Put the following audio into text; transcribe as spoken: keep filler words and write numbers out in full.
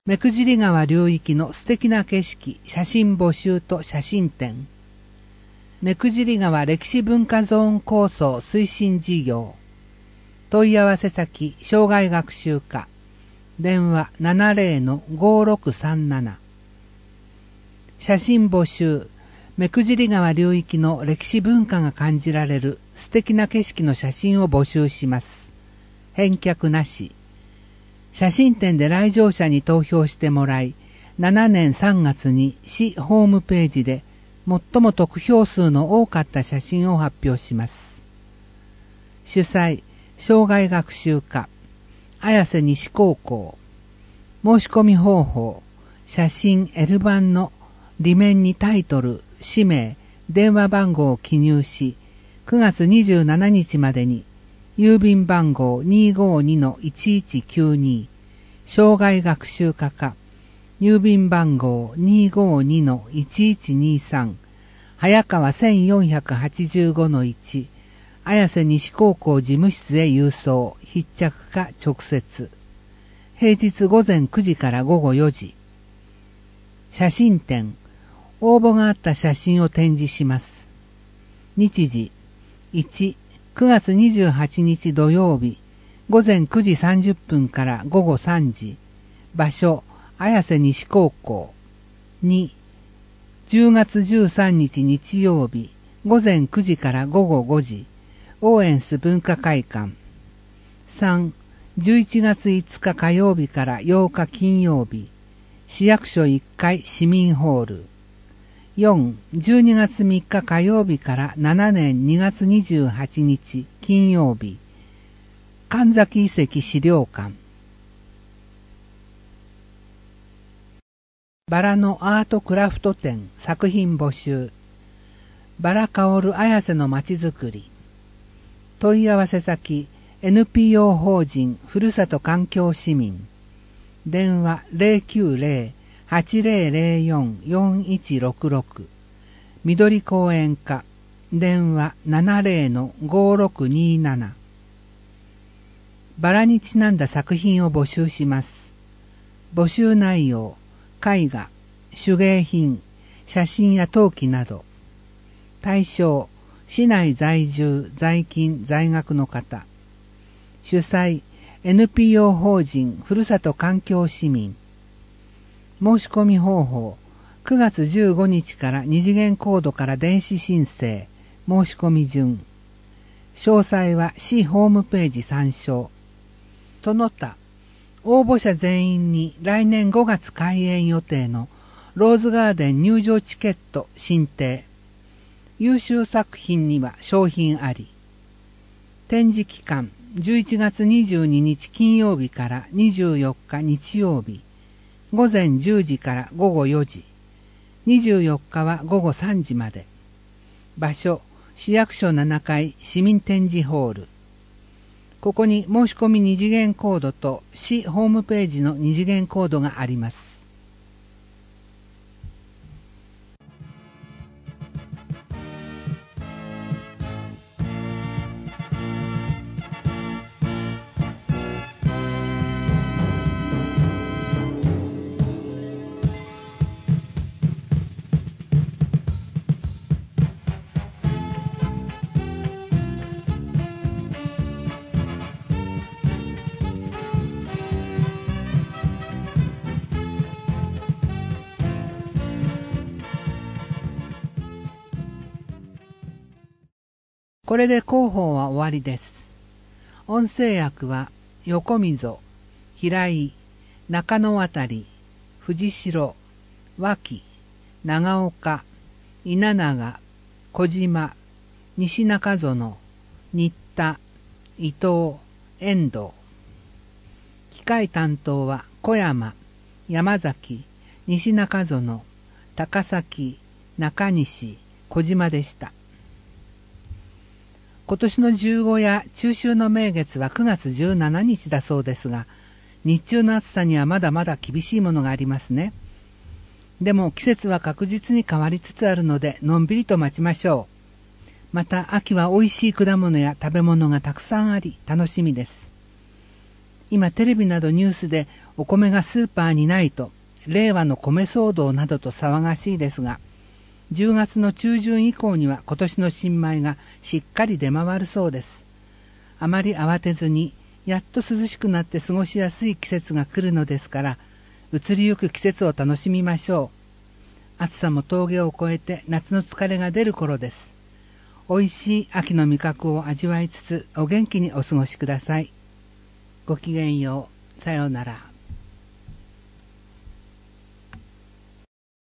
目久尻川流域の素敵な景色写真募集と写真展。目久尻川歴史文化ゾーン構想推進事業。問い合わせ先障害学習課。電話 ななゼロ の ごろくさんなな。写真募集。目久尻川流域の歴史文化が感じられる素敵な景色の写真を募集します。返却なし。写真展で来場者に投票してもらい、しちねんさんがつに市ホームページで最も得票数の多かった写真を発表します。主催、障害学習課、綾瀬西高校。申し込み方法、写真 L 版の裏面にタイトル、氏名、電話番号を記入し、くがつにじゅうしちにちまでに、郵便番号 にーごーにのいちいちきゅうに、障害学習課課、郵便番号 にーごーにのいちいちにさん、早川せんよんひゃくはちじゅうごのいち、綾瀬西高校事務室へ郵送、必着か直接。平日午前くじから午後よじ。写真展、応募があった写真を展示します。日時、いち、くがつにじゅうはちにち土曜日、午前くじさんじゅっぷんから午後さんじ。場所、綾瀬西高校。に、じゅうがつじゅうさんにち日曜日、午前くじから午後ごじ。オーエンス文化会館。さん、じゅういちがついつか火曜日からようか金曜日、市役所いっかい市民ホール。よん、じゅうにがつみっか火曜日からしちねんにがつにじゅうはちにち金曜日、神崎遺跡資料館。バラのアートクラフト展作品募集。バラ香る綾瀬のまちづくり。問い合わせ先 エヌピーオー 法人ふるさと環境市民。電話 ゼロきゅうゼロ はちゼロゼロよん よんいちろくろく。緑公園課。電話 ななゼロ の ごろくになな。バラにちなんだ作品を募集します。募集内容、絵画、手芸品、写真や陶器など。対象、市内在住、在勤、在学の方。主催、エヌピーオー 法人ふるさと環境市民。申し込み方法、くがつじゅうごにちから二次元コードから電子申請、申し込み順。詳細は市ホームページ参照。その他、応募者全員に来年ごがつ開園予定のローズガーデン入場チケット申請。優秀作品には商品あり。展示期間、じゅういちがつにじゅうににち金曜日からにじゅうよっか日曜日。午前じゅうじから午後よじ。にじゅうよっかは午後さんじまで。場所、市役所ななかい市民展示ホール。ここに申し込み二次元コードと市ホームページの二次元コードがあります。これで広報は終わりです。音声役は横溝、平井、中野渡、藤代、脇、長岡、稲永、小島、西中園、新田、伊藤、遠藤。機械担当は小山、山崎、西中園、高崎、中西、小島でした。今年の十五夜中秋の名月はくがつじゅうしちにちだそうですが、日中の暑さにはまだまだ厳しいものがありますね。でも季節は確実に変わりつつあるので、のんびりと待ちましょう。また秋は美味しい果物や食べ物がたくさんあり、楽しみです。 今テレビなどニュースでお米がスーパーにないと、令和の米騒動などと騒がしいですが、じゅうがつの中旬以降には今年の新米がしっかり出回るそうです。あまり慌てずに、やっと涼しくなって過ごしやすい季節が来るのですから、移りゆく季節を楽しみましょう。暑さも峠を越えて夏の疲れが出る頃です。おいしい秋の味覚を味わいつつお元気にお過ごしください。ごきげんよう。さようなら。